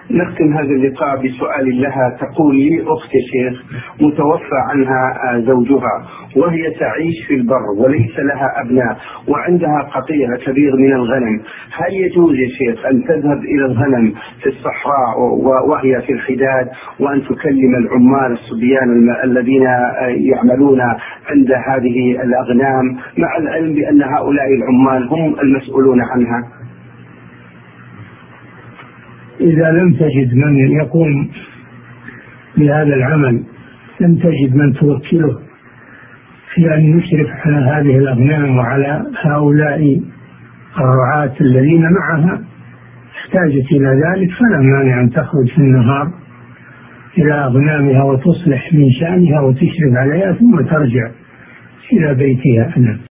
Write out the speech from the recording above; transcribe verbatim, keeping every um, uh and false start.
نختم هذا اللقاء بسؤال لها. تقول لي أخت شيخ متوفى عنها زوجها وهي تعيش في البر وليس لها أبناء وعندها قطيع كبير من الغنم، هل يجوز يا شيخ أن تذهب إلى الغنم في الصحراء وهي في الحداد وأن تكلم العمال الصبيان الذين يعملون عند هذه الأغنام، مع العلم بأن هؤلاء العمال هم المسؤولون عنها؟ إذا لم تجد من يقوم بهذا العمل، لم تجد من توكله في أن يشرف على هذه الأغنام وعلى هؤلاء الرعاة الذين معها، احتاجت إلى ذلك، فلا مانع أن تخرج في النهار إلى أغنامها وتصلح من شأنها وتشرف عليها ثم ترجع إلى بيتها.